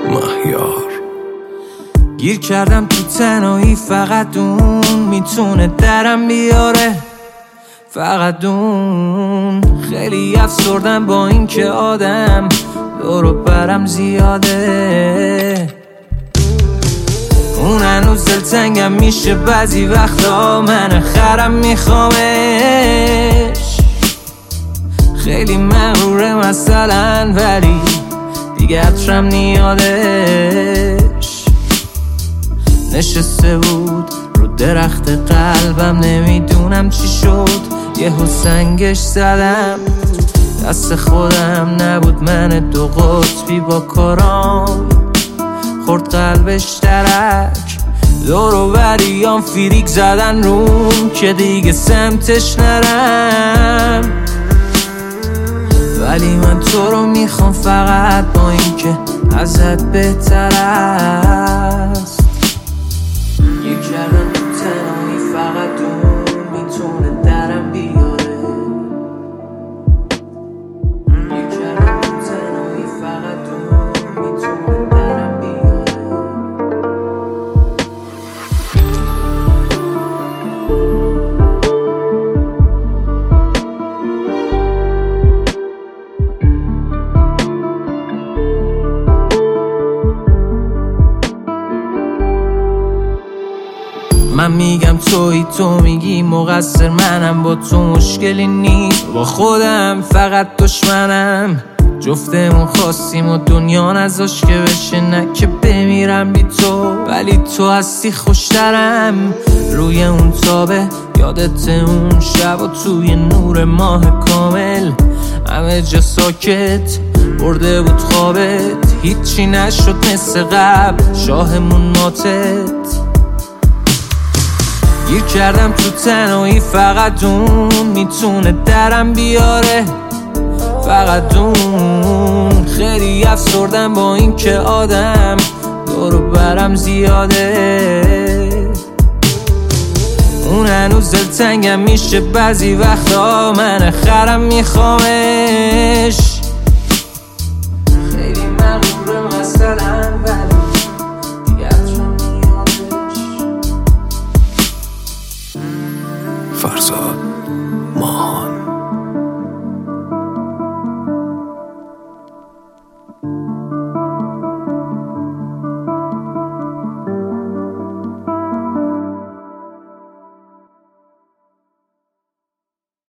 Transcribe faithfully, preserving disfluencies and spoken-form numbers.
مهیار. گیر کردم تو تنهایی، فقط اون میتونه درم بیاره، فقط اون. خیلی افسردم با این که آدم دور و برم زیاده. اون هنوز دلتنگم میشه بعضی وقتا، من خرم میخوامش. خیلی مغروره مثلا، ولی دیگه عطرم نیادش. نشسته بود رو درخت قلبم، نمیدونم چی شد، یهو سنگش زدم. دست خودم نبود، من دو قطبی با کارام خورد قلبش ترک. دور و بریام فیریک زدن روم که دیگه سمتش نرم. ولی من تو رو میخوام فقط با این که ازت بهتر است. یک کردم تو تنهایی، فقط اون میتونه درم بیاره. یک کردم تو تنهایی، فقط اون میتونه درم بیاره. من میگم توی، تو میگی مقصر، منم با تو مشکلی نیست، با خودم فقط دشمنم. جفتمون خواستیم و دنیا نذاش که بشه، نه که بمیرم بی تو. ولی تو هستی خوشترم. روی اون تابه یادت اون شب و توی نور ماه کامل، همه جا ساکت برده بود خوابت. هیچی نشد مثل قبل، شاهمون ماتت. گیر کردم تو تنهایی، فقط اون میتونه درم بیاره، فقط اون. خیلی افسردم با این که آدم دور و برم زیاده. اون هنوز دلتنگم میشه بعضی وقتا، من خرم میخوامش.